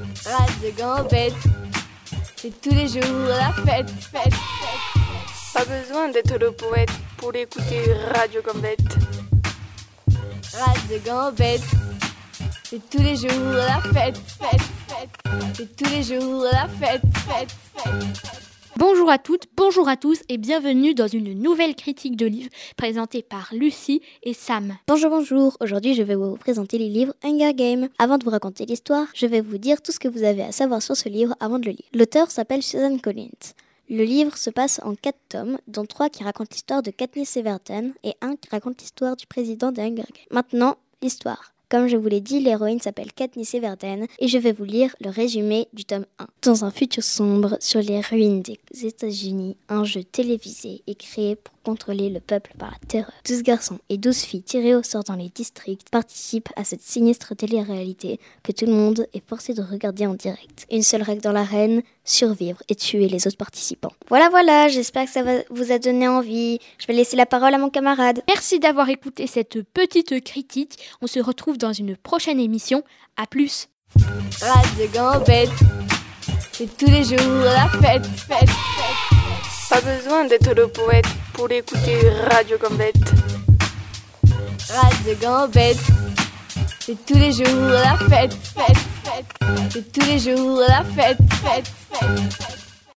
Radio Gambette, c'est tous les jours la fête, fête, fête. Pas besoin d'être le poète pour écouter Radio Gambette. Radio Gambette, c'est tous les jours la fête, fête, fête. C'est tous les jours la fête, fête, fête. Bonjour à toutes, bonjour à tous et bienvenue dans une nouvelle critique de livre présentée par Lucie et Sam. Bonjour, aujourd'hui je vais vous présenter les livres Hunger Games. Avant de vous raconter l'histoire, je vais vous dire tout ce que vous avez à savoir sur ce livre avant de le lire. L'auteur s'appelle Suzanne Collins. Le livre se passe en 4 tomes, dont 3 qui racontent l'histoire de Katniss Everdeen et 1 qui raconte l'histoire du président des Hunger Games. Maintenant, l'histoire. Comme je vous l'ai dit, l'héroïne s'appelle Katniss Everdeen et je vais vous lire le résumé du tome 1. Dans un futur sombre, sur les ruines des États-Unis, un jeu télévisé est créé pour contrôler le peuple par la terreur. 12 garçons et 12 filles tirés au sort dans les districts participent à cette sinistre télé-réalité que tout le monde est forcé de regarder en direct. Une seule règle dans l'arène, survivre et tuer les autres participants. Voilà, j'espère que ça vous a donné envie. Je vais laisser la parole à mon camarade. Merci d'avoir écouté cette petite critique. On se retrouve dans une prochaine émission. À plus. Radio Gambette, c'est tous les jours la fête, fête, fête. Pas besoin d'être le poète pour écouter Radio Gambette. Radio Gambette, c'est tous les jours la fête, fête, fête. C'est tous les jours la fête, fête, fête.